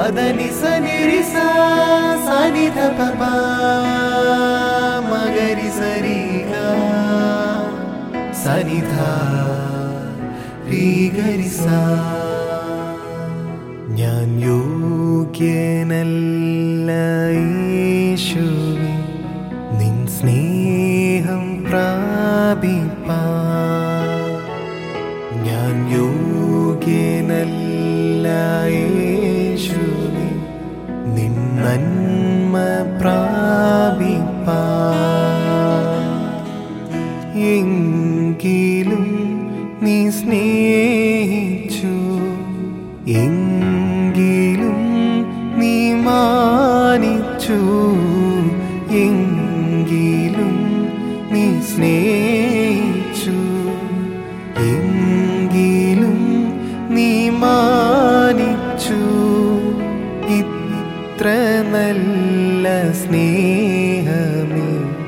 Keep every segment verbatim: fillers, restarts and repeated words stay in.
പദനി സനിരി സാ സനി ധ പ പ മഗരി സരി ഗ സനി ധ രി ഗരി സാ. ഞാൻ യോഗ്യനല്ല യേശുവേ നിൻ സ്നേഹം പ്രാപിപ്പാൻ. ഞാൻ യോഗ്യനല്ല യേശുവേ നിൻ നന്മ പ്രാപിപ്പാൻ. എങ്കിലും നീ സ്നേഹിച്ചു, എങ്കിലും നീ മാനിച്ചു, എങ്കിലും നീ സ്നേഹിച്ചു, എങ്കിലും നീ മാനിച്ചു. ഇത്ര നല്ല സ്നേഹമേ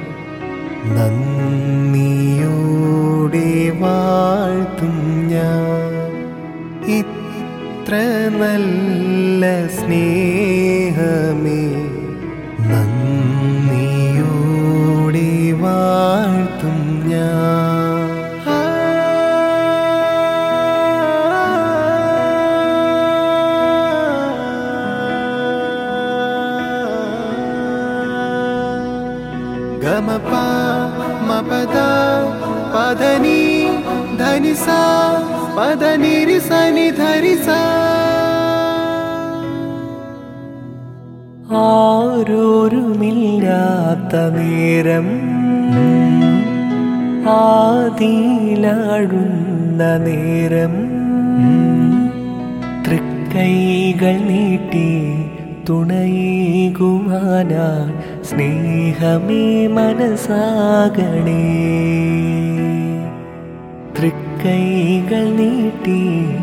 നന്ദിയോടെ വാഴ്ത്തും ഞാൻ. ഇത്ര നല്ല സ്നേഹമേ നന്ദിയോടെ വാഴ്ത്തും ഞാൻ. ഗമ പ മ പദ പദനി ധനി സാ പദനി രി സനി ധരി സാ. ആരോരുമില്ലാത്ത നേരം, ആദിയിലാഴുന്ന നേരം, തൃക്കൈകൾ നീട്ടി തുണയേകുവാനായി സ്നേഹമേ മനസ്സാകണേ. തൃക്കൈകൾ നീട്ടി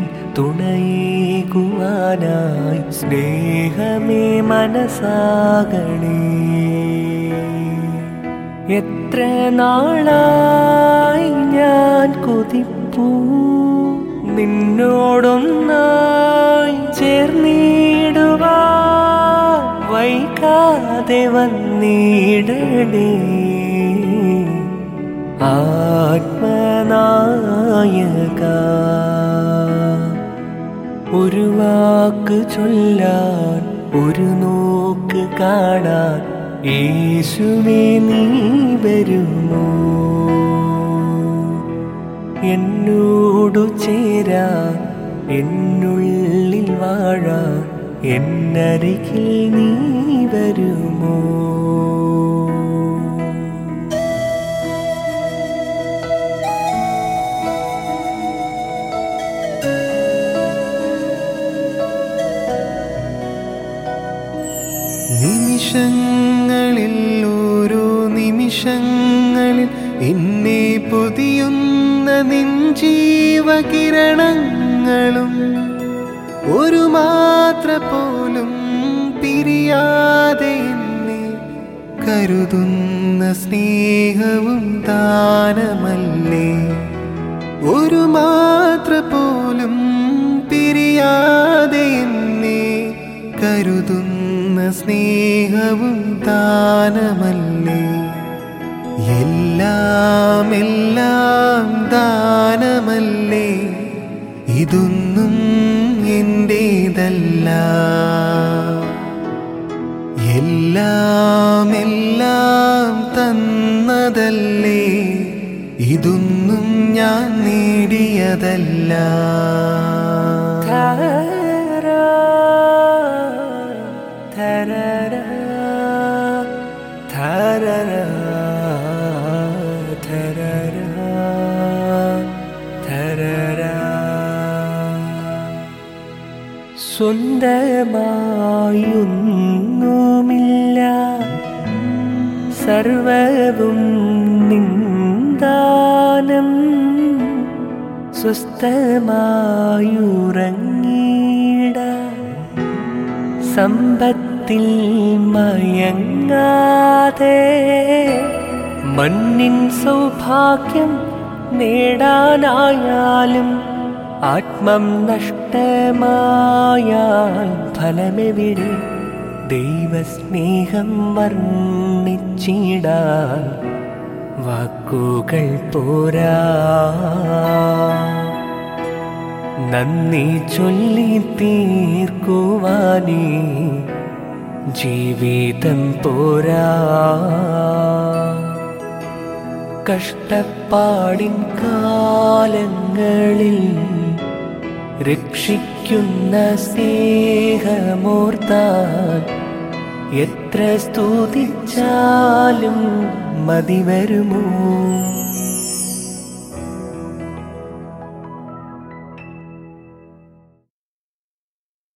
തുണയേകുവാനായി സ്നേഹമേ മനസ്സാകണേ. എത്ര നാളായി ഞാൻ കൊതിപ്പൂ നിന്നോടൊന്നായി ചേർന്നിടുവാൻ, വൈകാതെ വന്നിടണേ ആത്മനായക. ഒരു വാക്ക് ചൊല്ലാൻ, ഒരു നോക്ക് കാണാൻ യേശുവേ നീ വരുമോ? എന്നോടു ചേരാൻ, എന്നുള്ളിൽ വാഴാൻ എന്നരികിൽ നീ വരുമോ? നിമിഷങ്ങളിൽ, ഓരോ നിമിഷങ്ങളിൽ എന്നെ പൊതിയുന്ന നിൻ ജീവകിരണങ്ങളും ഒരു മാത്ര പോലും പിരിയാതെ എന്നെ കരുതുന്ന സ്നേഹവും ദാനമല്ലേ. ഒരു മാത്ര പോലും പിരിയാതെ എന്നെ കരുതുന്ന സ്നേഹവും ദാനമല്ലേ. എല്ലാം എല്ലാം ദാനമല്ലേ. ഇതൊന്നും എന്റേതല്ല. എല്ലാം എല്ലാം തന്നതല്ലേ. ഇതൊന്നും ഞാൻ നേടിയതല്ല. സ്വന്തമായൊന്നുമില്ല, സർവവും നിന്ദാനം. സ്വസ്ഥമായുറങ്ങിട സമ്പത്തിൽ മയങ്ങാതെ, മണ്ണിൻ സൗഭാഗ്യം നേടാനായാലും ആത്മം നഷ്ടമായാൽ ഫലമെവിടെ? ദൈവസ്നേഹം വർണ്ണിച്ചിടാൻ വാക്കുകൾ പോരാ. നന്ദി ചൊല്ലി തീർക്കുവാനേ ജീവിതം പോരാ. കഷ്ടപ്പാടിൻ കാലങ്ങളിൽ രക്ഷിക്കുന്ന സ്നേഹമോർത്താൽ എത്ര സ്തുതിച്ചാലും മതി വരുമോ?